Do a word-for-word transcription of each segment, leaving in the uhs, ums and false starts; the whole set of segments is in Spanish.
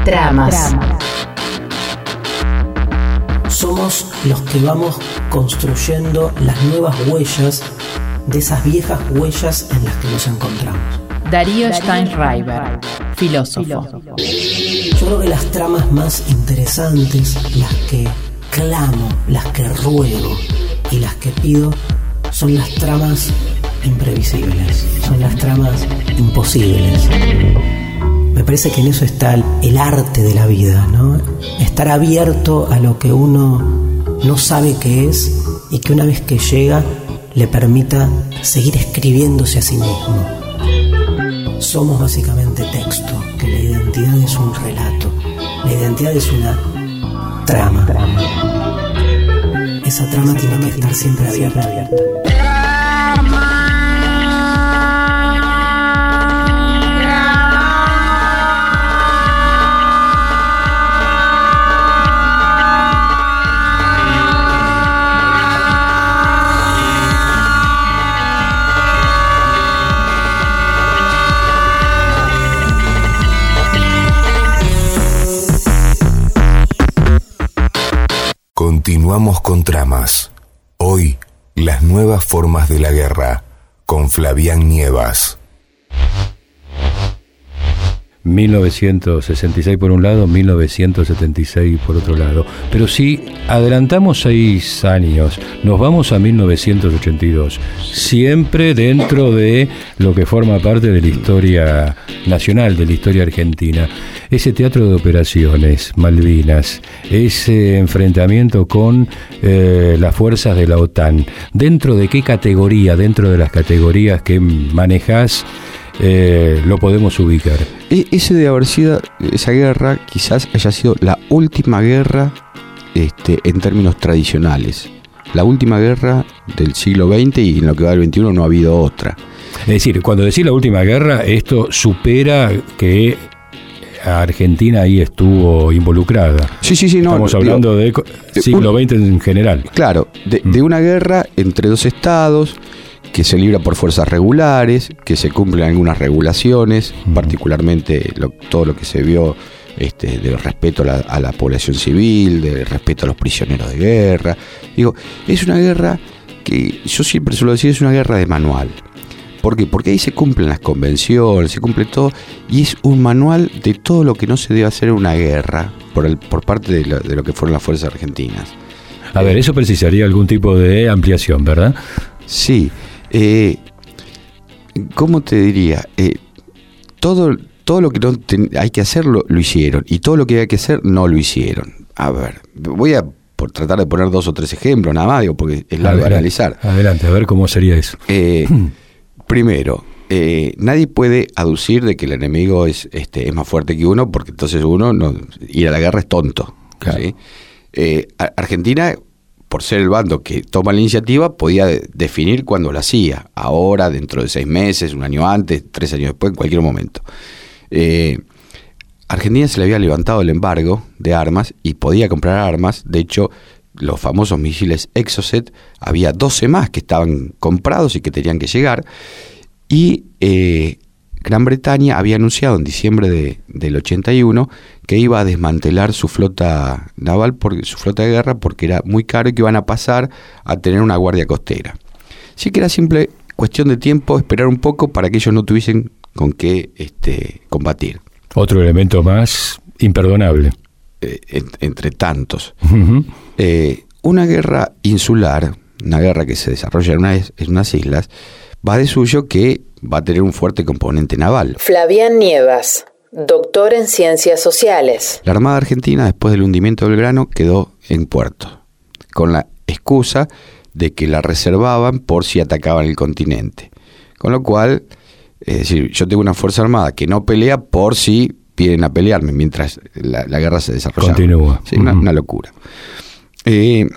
Tramas. Somos los que vamos construyendo las nuevas huellas de esas viejas huellas en las que nos encontramos. Darío Steinreiber, filósofo. Yo creo que las tramas más interesantes, las que clamo, las que ruego y las que pido, son las tramas imprevisibles, son las tramas imposibles. Me parece que en eso está el, el arte de la vida, ¿no? Estar abierto a lo que uno no sabe qué es y que una vez que llega le permita seguir escribiéndose a sí mismo. Somos básicamente texto, que la identidad es un relato, la identidad es una trama. Esa trama tiene que estar siempre abierta. Continuamos con Tramas. Hoy, las nuevas formas de la guerra, con Flavián Nievas. mil novecientos sesenta y seis por un lado, mil novecientos setenta y seis por otro lado. Pero si adelantamos seis años, nos vamos a mil novecientos ochenta y dos, siempre dentro de lo que forma parte de la historia nacional, de la historia argentina. Ese teatro de operaciones, Malvinas, ese enfrentamiento con eh, las fuerzas de la OTAN, ¿dentro de qué categoría, dentro de las categorías que manejás, Eh, lo podemos ubicar? E- ese de haber sido, esa guerra quizás haya sido la última guerra este, en términos tradicionales, la última guerra del siglo veinte, y en lo que va del veintiuno no ha habido otra. Es decir, cuando decís la última guerra, esto supera que Argentina ahí estuvo involucrada. Sí, sí, sí, no. Estamos hablando digo, de siglo veinte en general. Claro, de, mm. de una guerra entre dos estados que se libra por fuerzas regulares, que se cumplen algunas regulaciones, uh-huh. particularmente lo, todo lo que se vio este, del respeto a la, a la población civil, del respeto a los prisioneros de guerra. Digo, es una guerra que yo siempre suelo decir, es una guerra de manual. ¿Por qué? Porque ahí se cumplen las convenciones, se cumple todo, y es un manual de todo lo que no se debe hacer en una guerra por, el, por parte de lo, de lo que fueron las fuerzas argentinas. A ver, eso precisaría algún tipo de ampliación, ¿verdad? Sí. Eh, ¿Cómo te diría? Eh, todo, todo lo que no ten, hay que hacer lo, lo hicieron, y todo lo que hay que hacer no lo hicieron. A ver, voy a por tratar de poner dos o tres ejemplos nada más, digo, porque es largo de analizar. Adelante, a ver cómo sería eso. Eh, primero, eh, nadie puede aducir de que el enemigo es, este, es más fuerte que uno, porque entonces uno no, ir a la guerra es tonto. Claro. ¿Sí? Eh, Argentina, por ser el bando que toma la iniciativa, podía de- definir cuándo lo hacía, ahora, dentro de seis meses, un año antes, tres años después, en cualquier momento. Eh, Argentina se le había levantado el embargo de armas y podía comprar armas. De hecho, los famosos misiles Exocet, había doce más que estaban comprados y que tenían que llegar. Y eh, Gran Bretaña había anunciado en diciembre de, del ochenta y uno que iba a desmantelar su flota naval, por, su flota de guerra, porque era muy caro y que iban a pasar a tener una guardia costera. Así que era simple cuestión de tiempo, esperar un poco para que ellos no tuviesen con qué este, combatir. Otro elemento más imperdonable. Eh, en, entre tantos. Uh-huh. Eh, una guerra insular, una guerra que se desarrolla en, una, en unas islas, va de suyo que va a tener un fuerte componente naval. Flavián Nievas, doctor en Ciencias Sociales. La Armada Argentina, después del hundimiento del Belgrano, quedó en puerto, con la excusa de que la reservaban por si atacaban el continente. Con lo cual, es decir, yo tengo una fuerza armada que no pelea por si vienen a pelearme, mientras la, la guerra se desarrolla. Continúa. Sí, una, uh-huh. una locura. Eh,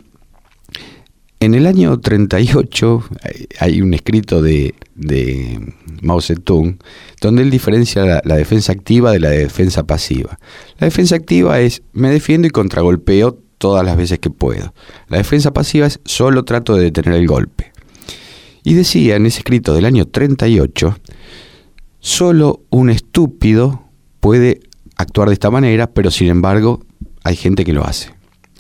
en el año treinta y ocho hay un escrito de, de Mao Zedong donde él diferencia la, la defensa activa de la defensa pasiva. La defensa activa es me defiendo y contragolpeo todas las veces que puedo. La defensa pasiva es solo trato de detener el golpe. Y decía en ese escrito del año treinta y ocho, solo un estúpido puede actuar de esta manera, pero sin embargo hay gente que lo hace.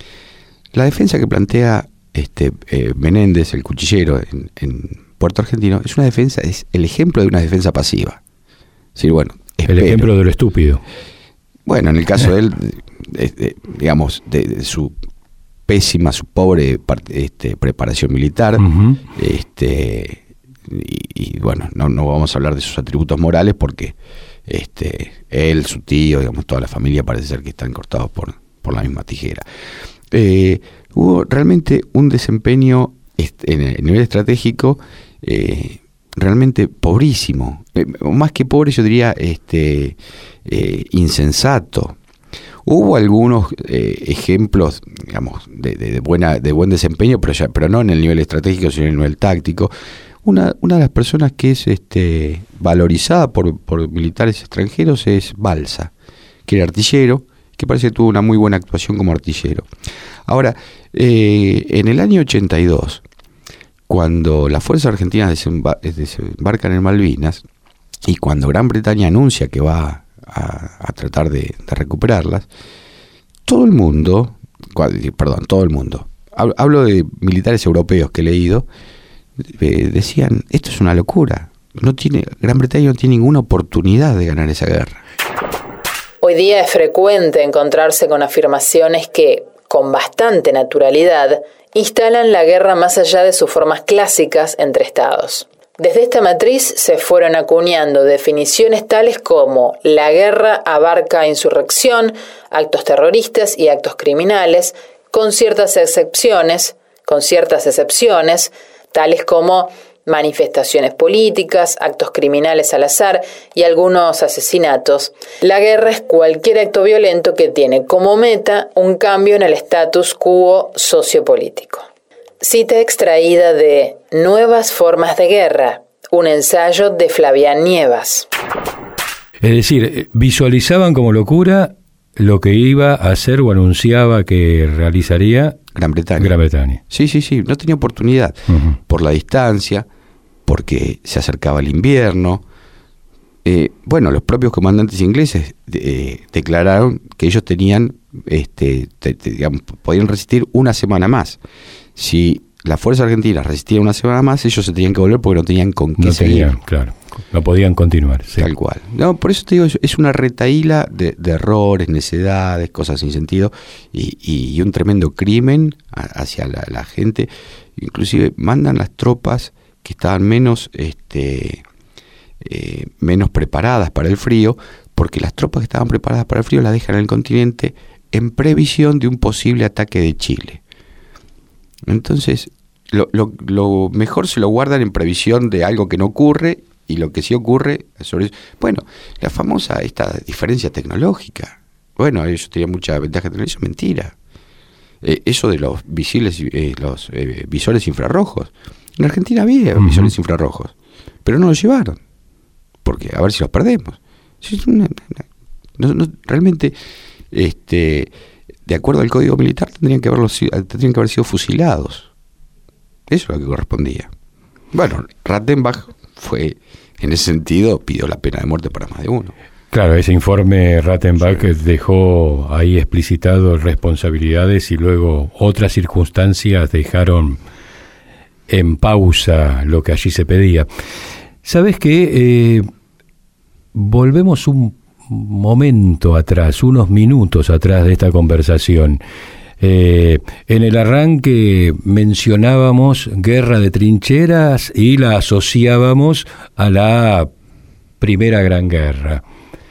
La defensa que plantea este, eh, Menéndez, el cuchillero, en, en Puerto Argentino, es una defensa, es el ejemplo de una defensa pasiva. Sí, bueno, el ejemplo de lo estúpido. Bueno, en el caso de él, de, de, digamos, de, de su pésima, su pobre este, preparación militar, uh-huh. este, y, y bueno, no, no vamos a hablar de sus atributos morales porque este, él, su tío, digamos, toda la familia parece ser que están cortados por, por la misma tijera. Eh, hubo realmente un desempeño este, en el nivel estratégico eh, realmente pobrísimo, eh, más que pobre yo diría este eh, insensato. Hubo algunos eh, ejemplos, digamos, de, de, de buena de buen desempeño, pero ya, pero no en el nivel estratégico, sino en el nivel táctico. Una, una de las personas que es este valorizada por, por militares extranjeros es Balsa, que era artillero, que parece que tuvo una muy buena actuación como artillero. Ahora, eh, en el año ochenta y dos, cuando las fuerzas argentinas desembar- desembarcan en Malvinas, y cuando Gran Bretaña anuncia que va a, a tratar de, de recuperarlas, todo el mundo, perdón, todo el mundo, hablo de militares europeos que he leído, eh, decían, esto es una locura, no tiene, Gran Bretaña no tiene ninguna oportunidad de ganar esa guerra. Hoy día es frecuente encontrarse con afirmaciones que, con bastante naturalidad, instalan la guerra más allá de sus formas clásicas entre estados. Desde esta matriz se fueron acuñando definiciones tales como la guerra abarca insurrección, actos terroristas y actos criminales, con ciertas excepciones, con ciertas excepciones, tales como manifestaciones políticas, actos criminales al azar y algunos asesinatos. La guerra es cualquier acto violento que tiene como meta un cambio en el status quo sociopolítico. Cita extraída de Nuevas formas de guerra, un ensayo de Flavián Nievas. Es decir, visualizaban como locura lo que iba a hacer o anunciaba que realizaría Gran Bretaña. Gran Bretaña. Sí, sí, sí, no tenía oportunidad uh-huh. por la distancia, porque se acercaba el invierno. Eh, bueno, los propios comandantes ingleses eh, declararon que ellos tenían, este, te, te, digamos, podían resistir una semana más. Si la fuerza argentina resistía una semana más, ellos se tenían que volver porque no tenían con qué no seguir. Tenían, claro, no podían continuar. Sí. Tal cual. No, por eso te digo, es una retahíla de, de errores, necedades, cosas sin sentido y, y un tremendo crimen hacia la, la gente. Inclusive mandan las tropas que estaban menos este eh, menos preparadas para el frío, porque las tropas que estaban preparadas para el frío las dejan en el continente en previsión de un posible ataque de Chile. Entonces, lo, lo, lo mejor se lo guardan en previsión de algo que no ocurre, y lo que sí ocurre sobre eso. Bueno, la famosa esta diferencia tecnológica. Bueno, ellos tenían mucha ventaja tecnológica, eso es mentira. Eh, eso de los visibles, eh, los eh, visores infrarrojos. En Argentina había uh-huh. visores infrarrojos, pero no los llevaron, porque a ver si los perdemos. No, no, realmente, este, de acuerdo al código militar, tendrían que, haberlos, tendrían que haber sido fusilados. Eso es lo que correspondía. Bueno, Rattenbach fue, en ese sentido, pidió la pena de muerte para más de uno. Claro, ese informe Rattenbach sí. dejó ahí explicitado responsabilidades y luego otras circunstancias dejaron en pausa lo que allí se pedía. ¿Sabes qué? Eh, volvemos un momento atrás, unos minutos atrás de esta conversación. Eh, en el arranque mencionábamos guerra de trincheras y la asociábamos a la Primera Gran Guerra.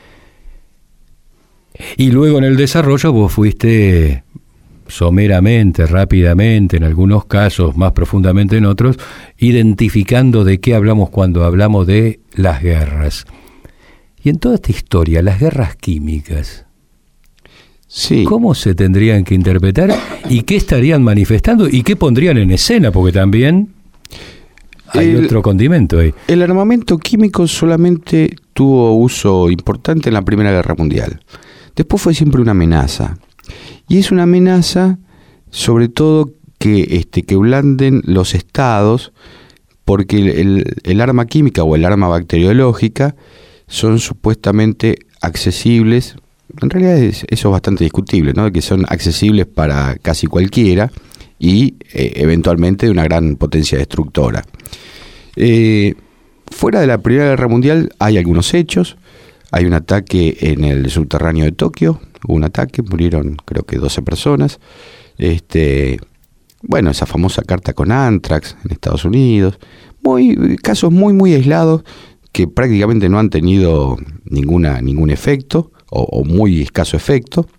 Y luego en el desarrollo vos fuiste someramente, rápidamente, en algunos casos, más profundamente en otros, identificando de qué hablamos cuando hablamos de las guerras. Y en toda esta historia, las guerras químicas, sí. ¿cómo se tendrían que interpretar y qué estarían manifestando y qué pondrían en escena? Porque también hay el, otro condimento ahí. El armamento químico solamente tuvo uso importante en la Primera Guerra Mundial. Después fue siempre una amenaza. Y es una amenaza, sobre todo, que, este, que blanden los estados, porque el, el, el arma química o el arma bacteriológica son supuestamente accesibles, en realidad es, eso es bastante discutible, ¿no? Que son accesibles para casi cualquiera y eh, eventualmente de una gran potencia destructora. Eh, fuera de la Primera Guerra Mundial hay algunos hechos. Hay un ataque en el subterráneo de Tokio, hubo un ataque, murieron creo que doce personas. Este, bueno, esa famosa carta con Anthrax en Estados Unidos. Muy, casos muy, muy aislados que prácticamente no han tenido ninguna, ningún efecto o, o muy escaso efecto.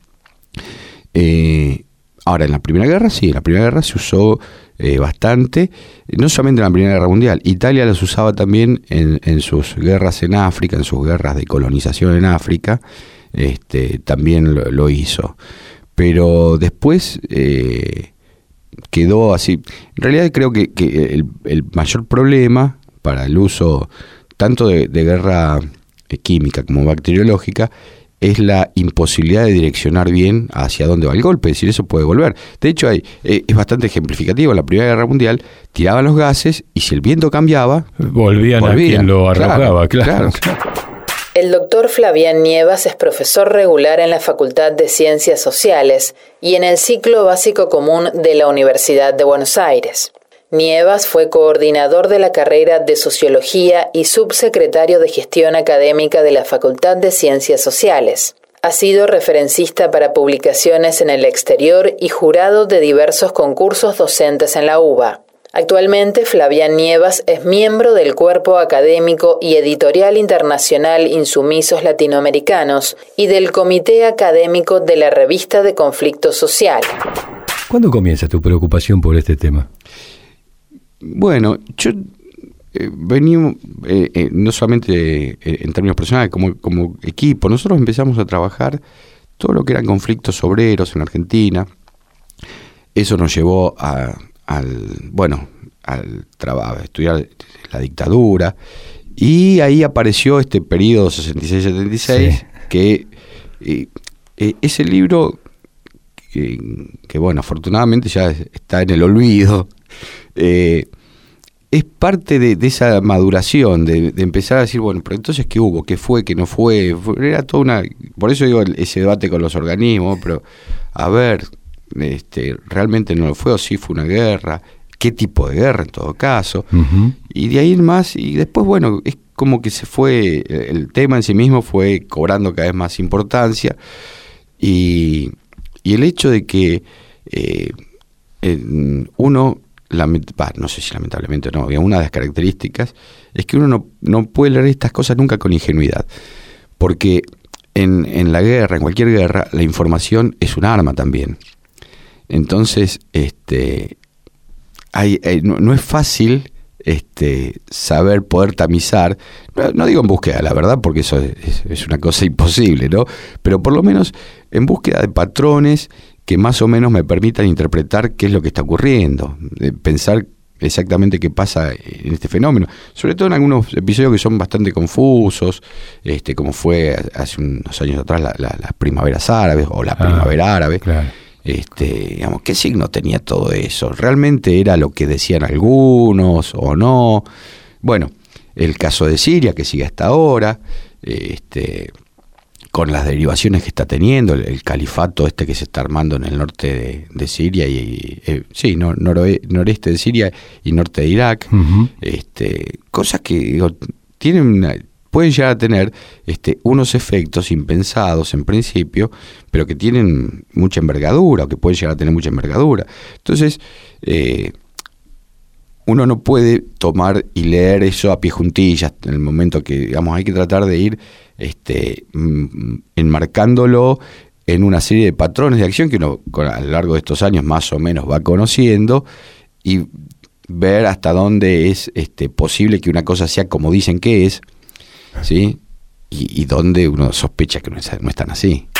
Eh, ahora, en la Primera Guerra, sí, en la Primera Guerra se usó eh, bastante, no solamente en la Primera Guerra Mundial. Italia las usaba también en, en sus guerras en África, en sus guerras de colonización en África, este, también lo, lo hizo. Pero después eh, quedó así. En realidad creo que, que el, el mayor problema para el uso tanto de, de guerra química como bacteriológica es la imposibilidad de direccionar bien hacia dónde va el golpe, es decir, eso puede volver. De hecho, hay, eh, es bastante ejemplificativo. En la Primera Guerra Mundial tiraban los gases y si el viento cambiaba, volvían, volvían. a quien lo arrojaba, claro. claro. claro. El doctor Flavián Nievas es profesor regular en la Facultad de Ciencias Sociales y en el ciclo básico común de la Universidad de Buenos Aires. Nievas fue coordinador de la carrera de Sociología y subsecretario de Gestión Académica de la Facultad de Ciencias Sociales. Ha sido referencista para publicaciones en el exterior y jurado de diversos concursos docentes en la UBA. Actualmente, Flavián Nievas es miembro del Cuerpo Académico y Editorial Internacional Insumisos Latinoamericanos y del Comité Académico de la Revista de Conflicto Social. ¿Cuándo comienza tu preocupación por este tema? Bueno, yo eh, venimos, eh, eh, no solamente eh, en términos personales, como, como equipo, nosotros empezamos a trabajar todo lo que eran conflictos obreros en Argentina. Eso nos llevó a, al, bueno, al trabajo, a estudiar la dictadura, y ahí apareció este periodo sesenta y seis setenta y seis, sí. que eh, eh, ese libro, que, que bueno, afortunadamente ya está en el olvido, Eh, es parte de, de esa maduración, de, de empezar a decir, bueno, pero entonces ¿qué hubo? ¿Qué fue? ¿Qué no fue? Era toda una... Por eso digo ese debate con los organismos, pero a ver, este, ¿realmente no lo fue o sí fue una guerra? ¿Qué tipo de guerra en todo caso? Uh-huh. Y de ahí en más, y después, bueno, es como que se fue, el tema en sí mismo fue cobrando cada vez más importancia, y, y el hecho de que eh, uno... Lament- bah, no sé si lamentablemente no, una de las características es que uno no, no puede leer estas cosas nunca con ingenuidad, porque en, en la guerra, en cualquier guerra, la información es un arma también. Entonces, este, hay, hay, no, no es fácil este, saber, poder tamizar, no, no digo en búsqueda de la verdad, porque eso es, es una cosa imposible, ¿no? Pero por lo menos en búsqueda de patrones que más o menos me permitan interpretar qué es lo que está ocurriendo, de pensar exactamente qué pasa en este fenómeno, sobre todo en algunos episodios que son bastante confusos, este, como fue hace unos años atrás la, la, las primaveras árabes o la ah, primavera árabe. Claro. Este, digamos, ¿qué signo tenía todo eso? ¿Realmente era lo que decían algunos o no? Bueno, el caso de Siria, que sigue hasta ahora, este, con las derivaciones que está teniendo, el, el califato este que se está armando en el norte de, de Siria, y, y eh, sí, no, noroe, noreste de Siria y norte de Irak, uh-huh. este, cosas que digo, tienen una, pueden llegar a tener este, unos efectos impensados en principio, pero que tienen mucha envergadura, o que pueden llegar a tener mucha envergadura. Entonces, eh, uno no puede tomar y leer eso a pie juntillas en el momento que, digamos, hay que tratar de ir este, enmarcándolo en una serie de patrones de acción que uno a lo largo de estos años más o menos va conociendo, y ver hasta dónde es este, posible que una cosa sea como dicen que es, ¿sí? Y, y dónde uno sospecha que no es, no es tan así.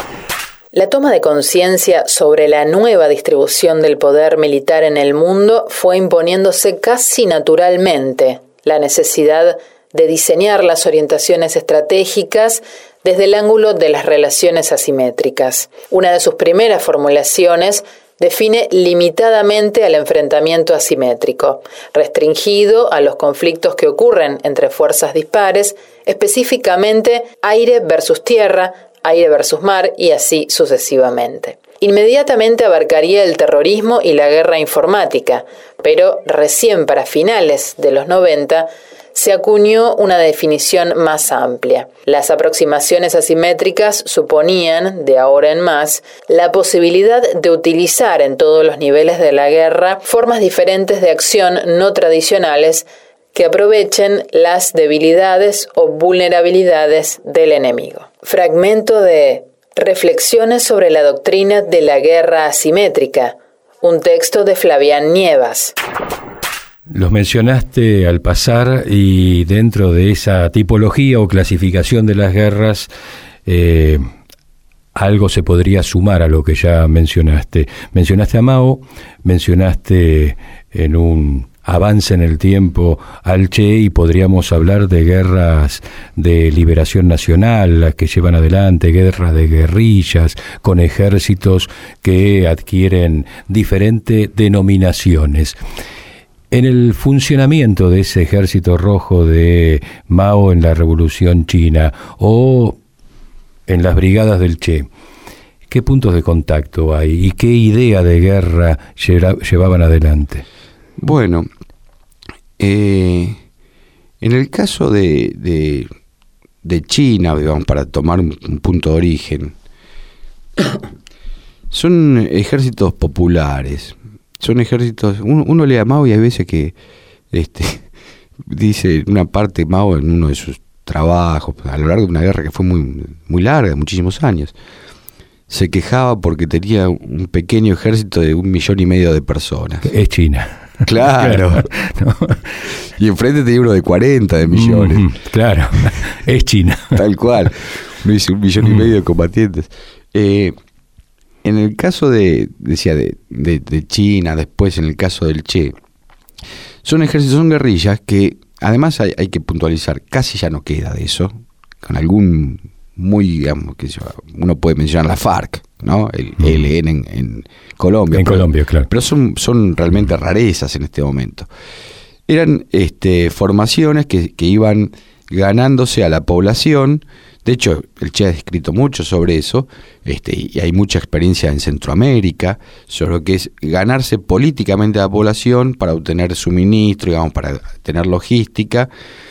La toma de conciencia sobre la nueva distribución del poder militar en el mundo fue imponiéndose casi naturalmente. La necesidad de diseñar las orientaciones estratégicas desde el ángulo de las relaciones asimétricas. Una de sus primeras formulaciones define limitadamente al enfrentamiento asimétrico, restringido a los conflictos que ocurren entre fuerzas dispares, específicamente aire versus tierra, aire versus mar y así sucesivamente. Inmediatamente abarcaría el terrorismo y la guerra informática, pero recién para finales de los noventa se acuñó una definición más amplia. Las aproximaciones asimétricas suponían, de ahora en más, la posibilidad de utilizar en todos los niveles de la guerra formas diferentes de acción no tradicionales que aprovechen las debilidades o vulnerabilidades del enemigo. Fragmento de Reflexiones sobre la doctrina de la guerra asimétrica, un texto de Flavián Nievas. Los mencionaste al pasar y dentro de esa tipología o clasificación de las guerras, eh, algo se podría sumar a lo que ya mencionaste. Mencionaste a Mao, mencionaste en un avance en el tiempo al Che y podríamos hablar de guerras de liberación nacional, las que llevan adelante, guerras de guerrillas, con ejércitos que adquieren diferentes denominaciones. En el funcionamiento de ese ejército rojo de Mao en la Revolución China o en las brigadas del Che, ¿qué puntos de contacto hay y qué idea de guerra llevaban adelante? Bueno, eh, en el caso de, de, de China, digamos, para tomar un, un punto de origen, son ejércitos populares, son ejércitos, uno, uno lee a Mao y hay veces que este, dice una parte Mao en uno de sus trabajos, a lo largo de una guerra que fue muy, muy larga, de muchísimos años, se quejaba porque tenía un pequeño ejército de un millón y medio de personas. Es China. Claro. Claro. No. Y enfrente tenía uno de cuarenta de millones. Mm, claro, es China. Tal cual. Uno dice un millón y medio de combatientes. Eh, en el caso de, decía, de, de, de China, después en el caso del Che, son ejércitos, son guerrillas que, además hay, hay que puntualizar, casi ya no queda de eso, con algún muy, digamos, que uno puede mencionar la FARC, ¿no? El mm. E L N en, en Colombia. En pero, Colombia, claro. Pero son, son realmente rarezas en este momento. Eran este, formaciones que, que iban ganándose a la población. De hecho, el Che ha escrito mucho sobre eso, este, y hay mucha experiencia en Centroamérica, sobre lo que es ganarse políticamente a la población para obtener suministro, digamos, para tener logística,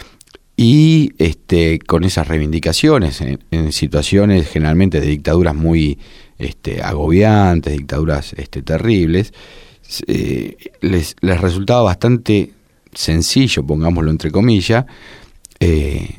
y este, con esas reivindicaciones en, en situaciones generalmente de dictaduras muy este, agobiantes, dictaduras este, terribles, eh, les, les resultaba bastante sencillo, pongámoslo entre comillas, eh,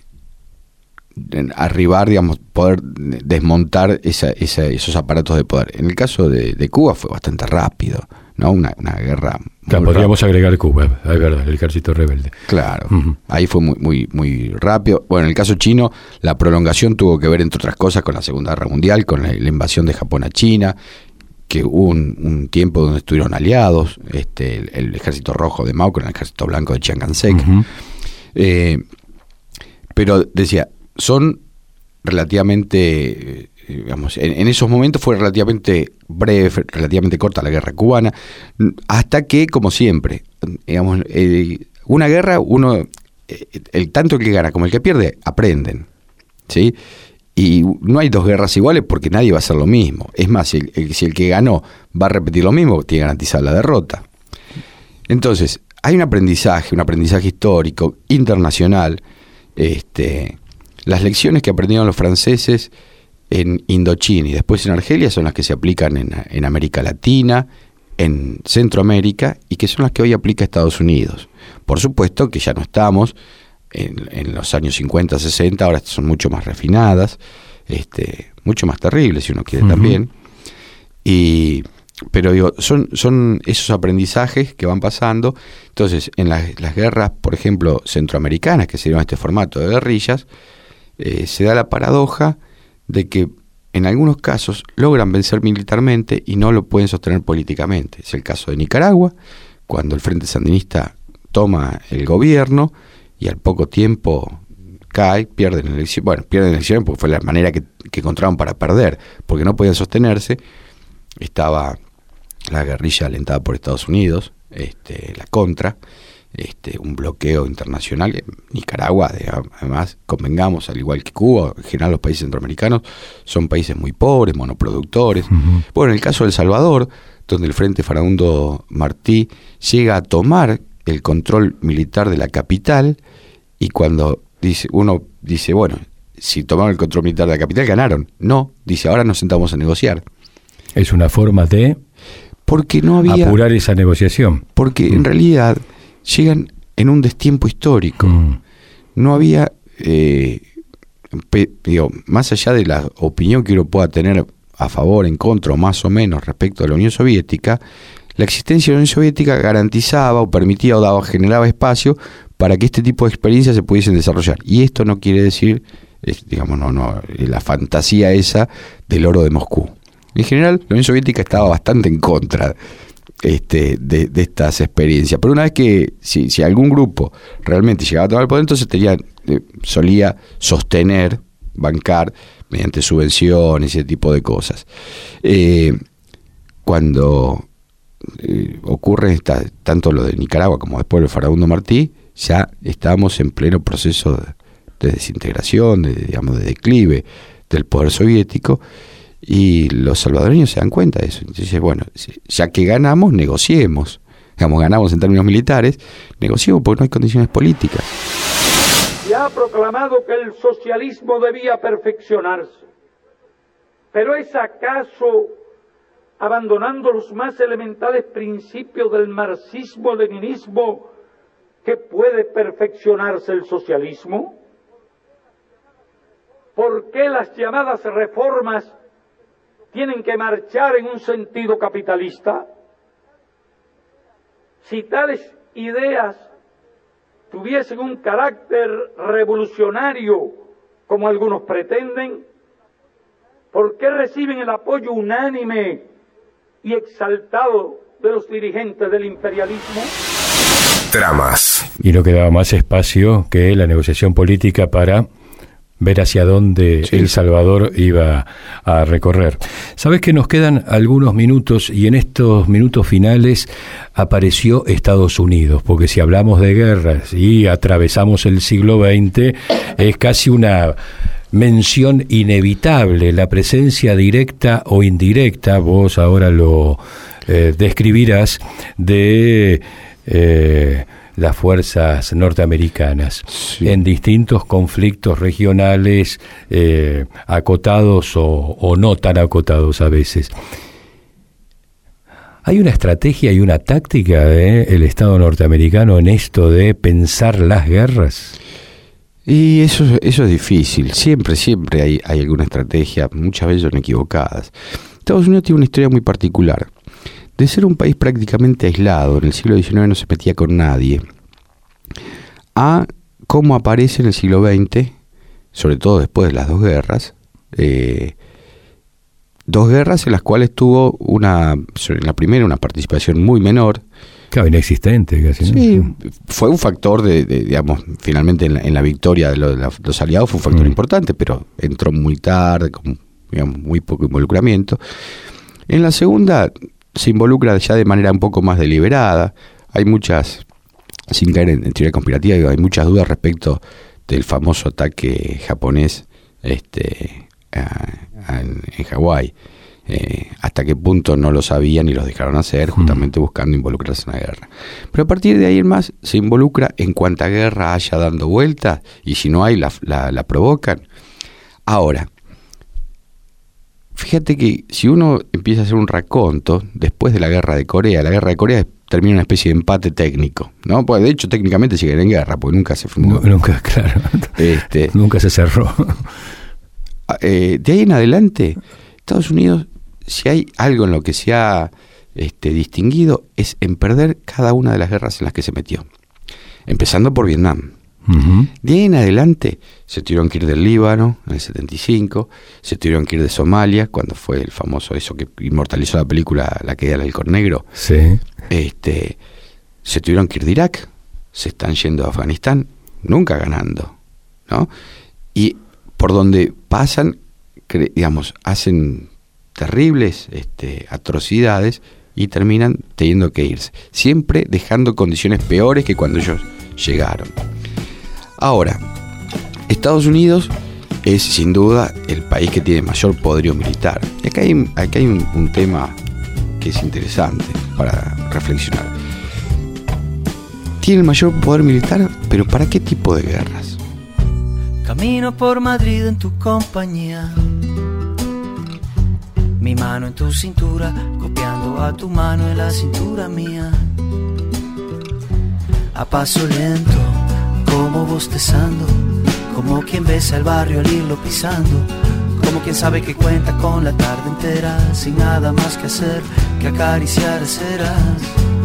arribar, digamos, poder desmontar esa, esa, esos aparatos de poder. En el caso de, de Cuba fue bastante rápido, ¿no? Una, una guerra. Claro, podríamos rápida. Agregar Cuba, es verdad, el ejército rebelde. Claro, uh-huh. Ahí fue muy, muy, muy rápido. Bueno, en el caso chino, la prolongación tuvo que ver, entre otras cosas, con la Segunda Guerra Mundial, con la, la invasión de Japón a China, que hubo un, un tiempo donde estuvieron aliados, este, el, el ejército rojo de Mao con el ejército blanco de Chiang Kai-shek. Uh-huh. Eh, pero decía, son relativamente, digamos, en, en esos momentos fue relativamente breve, relativamente corta la guerra cubana, hasta que, como siempre, digamos, eh, una guerra, uno, eh, el tanto el que gana como el que pierde, aprenden, ¿sí? Y no hay dos guerras iguales porque nadie va a hacer lo mismo. Es más, si el, el, si el que ganó va a repetir lo mismo, tiene garantizada la derrota. Entonces, hay un aprendizaje, un aprendizaje histórico, internacional, este... Las lecciones que aprendieron los franceses en Indochina y después en Argelia son las que se aplican en, en América Latina, en Centroamérica, y que son las que hoy aplica Estados Unidos. Por supuesto que ya no estamos en, en los años cincuenta, sesenta, ahora son mucho más refinadas, este, mucho más terribles si uno quiere uh-huh. también. Y, pero digo, son, son esos aprendizajes que van pasando. Entonces, en las, las guerras, por ejemplo, centroamericanas, que se dieron este formato de guerrillas, Eh, se da la paradoja de que en algunos casos logran vencer militarmente y no lo pueden sostener políticamente. Es el caso de Nicaragua, cuando el Frente Sandinista toma el gobierno y al poco tiempo cae, pierden elecciones, bueno, pierden elecciones porque fue la manera que, que encontraron para perder, porque no podían sostenerse. Estaba la guerrilla alentada por Estados Unidos, este, la Contra, este, un bloqueo internacional. Nicaragua, además, convengamos, al igual que Cuba, en general los países centroamericanos son países muy pobres, monoproductores. Uh-huh. Bueno, en el caso de El Salvador, donde el Frente Farabundo Martí llega a tomar el control militar de la capital, y cuando dice uno dice, bueno, si tomaron el control militar de la capital, ganaron. No, dice, ahora nos sentamos a negociar. Es una forma de porque no había, apurar esa negociación. Porque mm. en realidad llegan en un destiempo histórico. Mm. No había, eh, pe, digo, más allá de la opinión que uno pueda tener a favor, en contra, o más o menos respecto a la Unión Soviética, la existencia de la Unión Soviética garantizaba o permitía o daba, generaba espacio para que este tipo de experiencias se pudiesen desarrollar. Y esto no quiere decir, es, digamos, no, no, la fantasía esa del oro de Moscú. En general, la Unión Soviética estaba bastante en contra este, de, de estas experiencias. Pero una vez que, si, si algún grupo realmente llegaba a tomar el poder, entonces tenía, eh, solía sostener, bancar, mediante subvenciones y ese tipo de cosas. Eh, cuando eh, ocurre esta, tanto lo de Nicaragua como después el Farabundo Martí, ya estamos en pleno proceso de, de desintegración, de, digamos, de declive del poder soviético, y los salvadoreños se dan cuenta de eso. Entonces, bueno, ya que ganamos, negociemos. Digamos, ganamos en términos militares, negociemos porque no hay condiciones políticas. Se ha proclamado que el socialismo debía perfeccionarse, pero ¿es acaso abandonando los más elementales principios del marxismo-leninismo que puede perfeccionarse el socialismo? ¿Por qué las llamadas reformas tienen que marchar en un sentido capitalista? Si tales ideas tuviesen un carácter revolucionario, como algunos pretenden, ¿por qué reciben el apoyo unánime y exaltado de los dirigentes del imperialismo? Tramas. Y no quedaba más espacio que la negociación política para ver hacia dónde sí. El Salvador iba a recorrer. Sabes que nos quedan algunos minutos y en estos minutos finales apareció Estados Unidos, porque si hablamos de guerras y atravesamos el siglo veinte, es casi una mención inevitable, la presencia directa o indirecta, vos ahora lo eh, describirás, de eh, las fuerzas norteamericanas sí. en distintos conflictos regionales, eh, acotados o, o no tan acotados a veces. ¿Hay una estrategia y una táctica del Estado norteamericano en esto de pensar las guerras? Y eso, eso es difícil. Siempre, siempre hay, hay alguna estrategia, muchas veces son equivocadas. Estados Unidos tiene una historia muy particular. De ser un país prácticamente aislado, en el siglo diecinueve no se metía con nadie, a cómo aparece en el siglo veinte, sobre todo después de las dos guerras, eh, dos guerras en las cuales tuvo una, en la primera una participación muy menor. Claro, inexistente casi. Sí, ¿no? Fue un factor de, de digamos, finalmente en la, en la victoria de, lo, de la, los aliados fue un factor mm. importante, pero entró muy tarde, con digamos, muy poco involucramiento. En la segunda se involucra ya de manera un poco más deliberada. Hay muchas, sin caer en, en teoría conspirativa, hay muchas dudas respecto del famoso ataque japonés este, a, a, en, en Hawái. Eh, hasta qué punto no lo sabían y los dejaron hacer, justamente mm. buscando involucrarse en la guerra. Pero a partir de ahí en más se involucra en cuanta guerra haya dando vueltas, y si no hay la, la, la provocan. Ahora, fíjate que si uno empieza a hacer un raconto después de la guerra de Corea, la guerra de Corea termina en una especie de empate técnico, ¿no? Pues de hecho técnicamente siguen en guerra, porque nunca se fundó. No, nunca, claro. Este, nunca se cerró. Eh, de ahí en adelante, Estados Unidos, si hay algo en lo que se ha este, distinguido, es en perder cada una de las guerras en las que se metió. Empezando por Vietnam. Uh-huh. De ahí en adelante se tuvieron que ir del Líbano en el setenta y cinco, se tuvieron que ir de Somalia, cuando fue el famoso, eso que inmortalizó la película La caída del halcón negro. Sí. Este, se tuvieron que ir de Irak, se están yendo a Afganistán, nunca ganando, ¿no? Y por donde pasan, digamos, hacen terribles este, atrocidades, y terminan teniendo que irse, siempre dejando condiciones peores que cuando ellos llegaron. Ahora, Estados Unidos es sin duda el país que tiene mayor poderío militar. Y acá hay, acá hay un, un tema que es interesante para reflexionar. Tiene el mayor poder militar, pero ¿para qué tipo de guerras? Camino por Madrid en tu compañía, mi mano en tu cintura, copiando a tu mano en la cintura mía. A paso lento, como bostezando, como quien besa el barrio al irlo pisando, como quien sabe que cuenta con la tarde entera, sin nada más que hacer que acariciar aceras.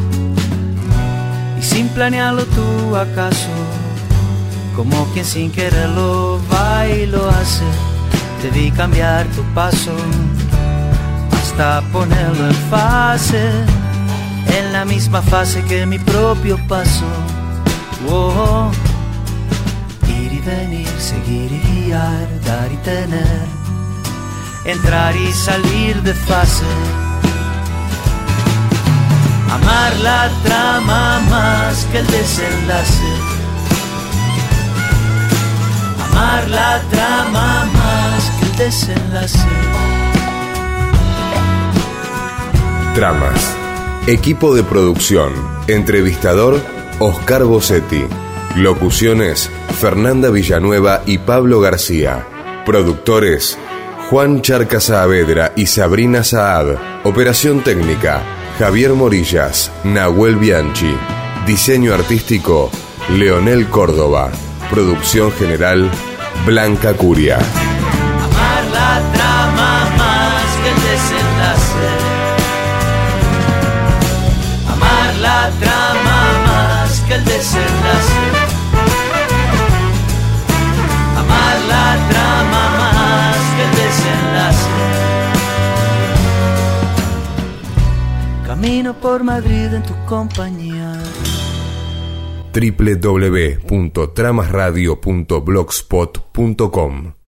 Y sin planearlo tú acaso, como quien sin quererlo va y lo hace, te vi cambiar tu paso hasta ponerlo en fase, en la misma fase que mi propio paso. Oh, ir y venir, seguir y guiar, dar y tener, entrar y salir de fase. Amar la trama más que el desenlace. Amar la trama más que el desenlace. Tramas. Equipo de producción. Entrevistador, Oscar Bossetti. Locuciones, Fernanda Villanueva y Pablo García. Productores, Juan Charca Saavedra y Sabrina Saad. Operación técnica, Javier Morillas, Nahuel Bianchi. Diseño artístico, Leonel Córdoba. Producción general, Blanca Curia. Amar la trama más que el desenlace. Amar la trama más que el desenlace. Amar la trama más que el desenlace. Camino por Madrid en tu compañía. doble u doble u doble u punto tramas radio punto blogspot punto com